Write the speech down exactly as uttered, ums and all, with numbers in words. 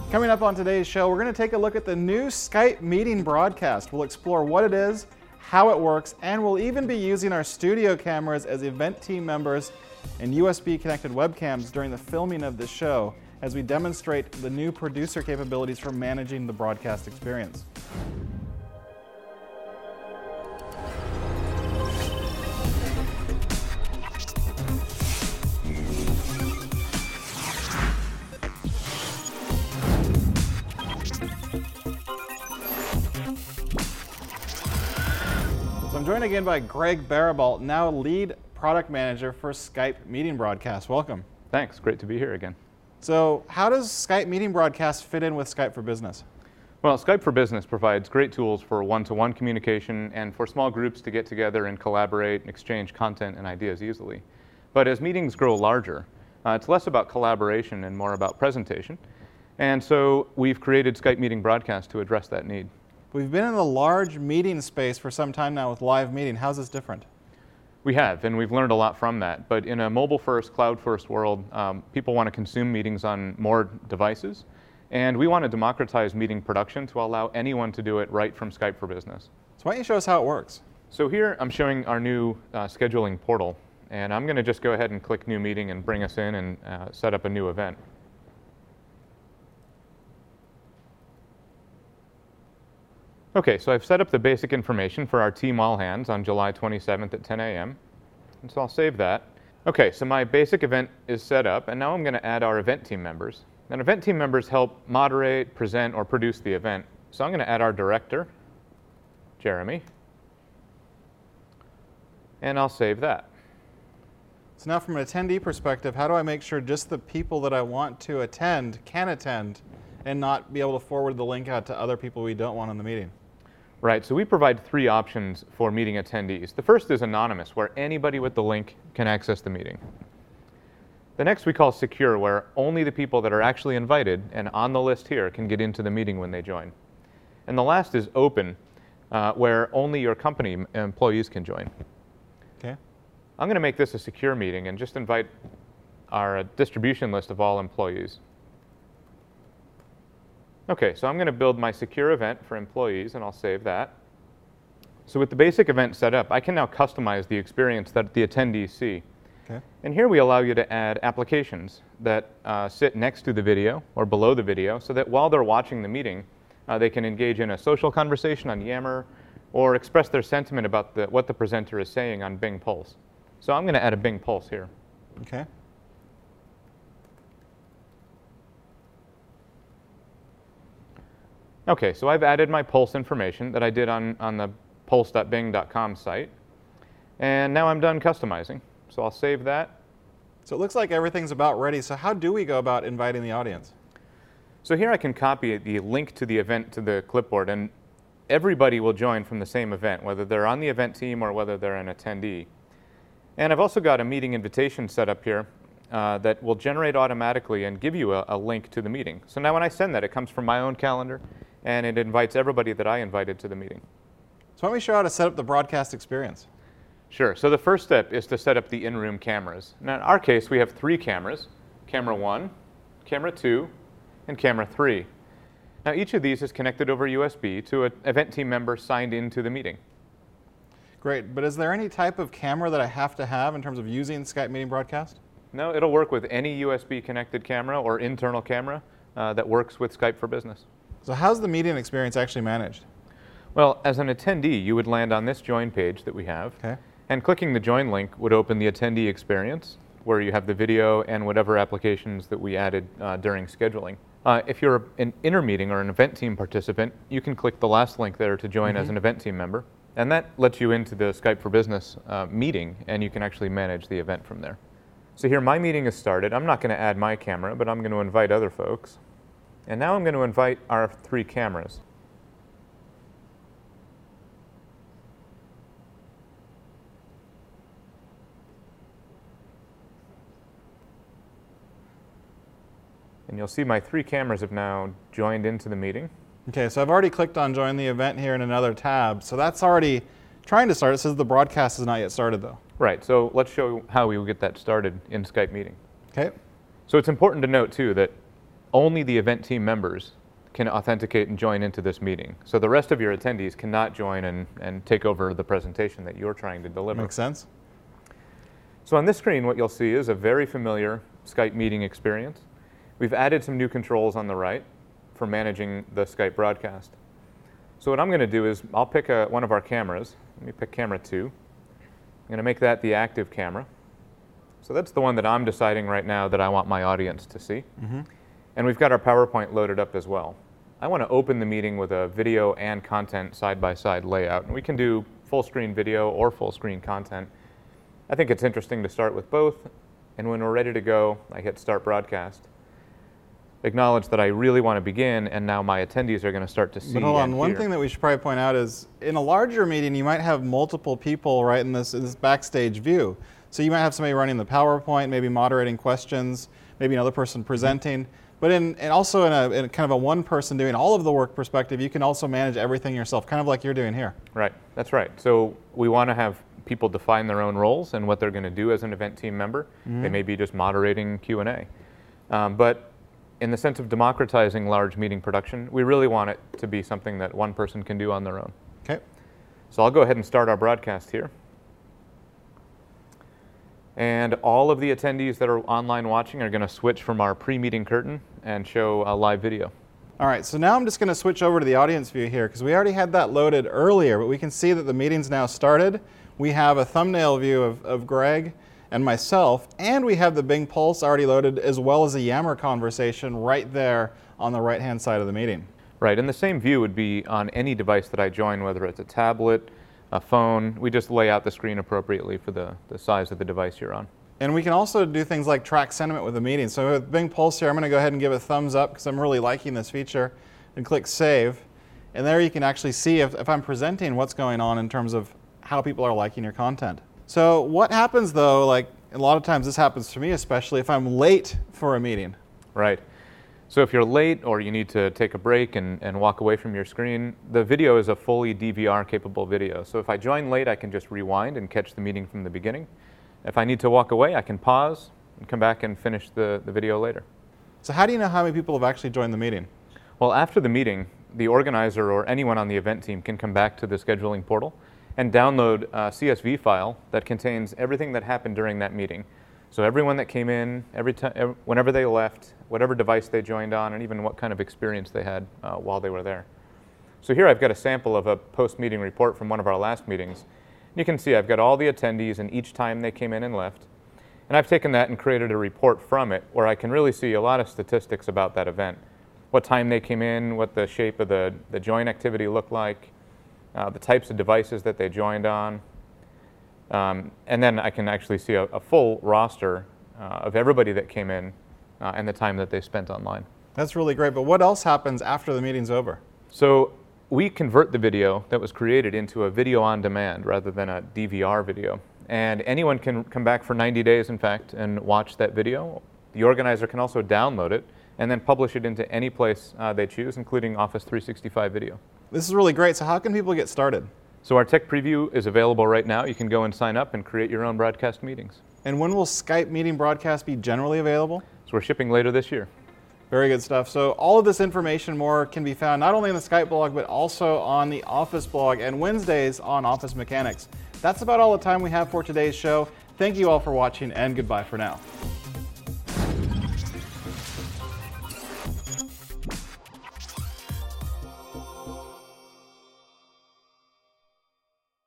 Coming up on today's show, we're going to take a look at the new Skype meeting broadcast. We'll explore what it is, how it works, and we'll even be using our studio cameras as event team members and U S B-connected webcams during the filming of this show as we demonstrate the new producer capabilities for managing the broadcast experience. I'm joined again by Greg Barabalt, now lead product manager for Skype meeting broadcast. Welcome. Thanks, great to be here again. So how does Skype meeting broadcast fit in with Skype for Business? Well, Skype for Business provides great tools for one-to-one communication and for small groups to get together and collaborate and exchange content and ideas easily. But as meetings grow larger, uh, it's less about collaboration and more about presentation. And so we've created Skype meeting broadcast to address that need. We've been in the large meeting space for some time now with live meeting. How's this different? We have, and we've learned a lot from that. But in a mobile-first, cloud-first world, um, people want to consume meetings on more devices. And we want to democratize meeting production to allow anyone to do it right from Skype for Business. So why don't you show us how it works? So here I'm showing our new uh, scheduling portal. And I'm going to just go ahead and click New Meeting and bring us in and uh, set up a new event. Okay, so I've set up the basic information for our team all hands on July twenty-seventh at ten A M And so I'll save that. Okay, so my basic event is set up, and now I'm going to add our event team members. And event team members help moderate, present, or produce the event. So I'm going to add our director, Jeremy, and I'll save that. So now from an attendee perspective, how do I make sure just the people that I want to attend can attend and not be able to forward the link out to other people we don't want in the meeting? Right, so we provide three options for meeting attendees. The first is anonymous, where anybody with the link can access the meeting. The next we call secure, where only the people that are actually invited and on the list here can get into the meeting when they join. And the last is open, uh, where only your company employees can join. Okay. I'm going to make this a secure meeting and just invite our distribution list of all employees. Okay, so I'm going to build my secure event for employees, and I'll save that. So with the basic event set up, I can now customize the experience that the attendees see. Okay. And here we allow you to add applications that uh, sit next to the video or below the video so that while they're watching the meeting, uh, they can engage in a social conversation on Yammer or express their sentiment about the, what the presenter is saying on Bing Pulse. So I'm going to add a Bing Pulse here. Okay. Okay, so I've added my Pulse information that I did on, on the pulse dot bing dot com site. And now I'm done customizing. So I'll save that. So it looks like everything's about ready. So how do we go about inviting the audience? So here I can copy the link to the event to the clipboard, and everybody will join from the same event, whether they're on the event team or whether they're an attendee. And I've also got a meeting invitation set up here uh, that will generate automatically and give you a, a link to the meeting. So now when I send that, it comes from my own calendar, and it invites everybody that I invited to the meeting. So why don't we show how to set up the broadcast experience? Sure. So the first step is to set up the in-room cameras. Now in our case, we have three cameras, camera one, camera two, and camera three. Now each of these is connected over U S B to an event team member signed into the meeting. Great, but is there any type of camera that I have to have in terms of using Skype meeting broadcast? No, it'll work with any U S B connected camera or internal camera uh, that works with Skype for Business. So how's the meeting experience actually managed? Well, as an attendee, you would land on this join page that we have. Okay. And clicking the join link would open the attendee experience, where you have the video and whatever applications that we added uh, during scheduling. Uh, if you're an inter-meeting or an event team participant, you can click the last link there to join mm-hmm. as an event team member. And that lets you into the Skype for Business uh, meeting, and you can actually manage the event from there. So here, my meeting is started. I'm not going to add my camera, but I'm going to invite other folks. And now I'm going to invite our three cameras. And you'll see my three cameras have now joined into the meeting. Okay, so I've already clicked on join the event here in another tab. So that's already trying to start. It says the broadcast is not yet started though. Right, so let's show how we will get that started in Skype meeting. Okay. So it's important to note too that only the event team members can authenticate and join into this meeting. So the rest of your attendees cannot join and, and take over the presentation that you're trying to deliver. Makes sense. So on this screen, what you'll see is a very familiar Skype meeting experience. We've added some new controls on the right for managing the Skype broadcast. So what I'm going to do is I'll pick a, one of our cameras. Let me pick camera two. I'm going to make that the active camera. So that's the one that I'm deciding right now that I want my audience to see. Mm-hmm. And we've got our PowerPoint loaded up as well. I want to open the meeting with a video and content side-by-side layout. And we can do full screen video or full screen content. I think it's interesting to start with both. And when we're ready to go, I hit Start Broadcast. Acknowledge that I really want to begin, and now my attendees are going to start to see. But hold on, and one hear. thing that we should probably point out is in a larger meeting, you might have multiple people right in this, in this backstage view. So you might have somebody running the PowerPoint, maybe moderating questions, maybe another person presenting. Mm-hmm. But in, and also in a in kind of a one person doing all of the work perspective, you can also manage everything yourself, kind of like you're doing here. Right, that's right. So we want to have people define their own roles and what they're going to do as an event team member. Mm-hmm. They may be just moderating Q and A. Um, but in the sense of democratizing large meeting production, we really want it to be something that one person can do on their own. Okay. So I'll go ahead and start our broadcast here. And all of the attendees that are online watching are going to switch from our pre-meeting curtain and show a live video. All right, so now I'm just going to switch over to the audience view here because we already had that loaded earlier, but we can see that the meeting's now started. We have a thumbnail view of, of Greg and myself, and we have the Bing Pulse already loaded, as well as a Yammer conversation right there on the right-hand side of the meeting. Right, and the same view would be on any device that I join, whether it's a tablet, a phone. We just lay out the screen appropriately for the, the size of the device you're on. And we can also do things like track sentiment with the meeting. So with Bing Pulse here, I'm going to go ahead and give a thumbs up because I'm really liking this feature, and click Save. And there you can actually see if, if I'm presenting what's going on in terms of how people are liking your content. So what happens though, like a lot of times this happens to me, especially if I'm late for a meeting. Right. So if you're late or you need to take a break and, and walk away from your screen, the video is a fully D V R capable video. So if I join late, I can just rewind and catch the meeting from the beginning. If I need to walk away, I can pause and come back and finish the, the video later. So how do you know how many people have actually joined the meeting? Well, after the meeting, the organizer or anyone on the event team can come back to the scheduling portal and download a C S V file that contains everything that happened during that meeting. So everyone that came in, every time, whenever they left, whatever device they joined on, and even what kind of experience they had uh, while they were there. So here I've got a sample of a post-meeting report from one of our last meetings. You can see I've got all the attendees and each time they came in and left. And I've taken that and created a report from it where I can really see a lot of statistics about that event. What time they came in, what the shape of the, the join activity looked like, uh, the types of devices that they joined on. Um, and then I can actually see a, a full roster uh, of everybody that came in uh, and the time that they spent online. That's really great, but what else happens after the meeting's over? So we convert the video that was created into a video on demand rather than a D V R video. And anyone can come back for ninety days, in fact, and watch that video. The organizer can also download it and then publish it into any place uh, they choose, including Office three sixty-five Video. This is really great. So how can people get started? So our tech preview is available right now. You can go and sign up and create your own broadcast meetings. And when will Skype meeting broadcast be generally available? So we're shipping later this year. Very good stuff. So all of this information more can be found not only in the Skype blog, but also on the Office blog and Wednesdays on Office Mechanics. That's about all the time we have for today's show. Thank you all for watching, and goodbye for now.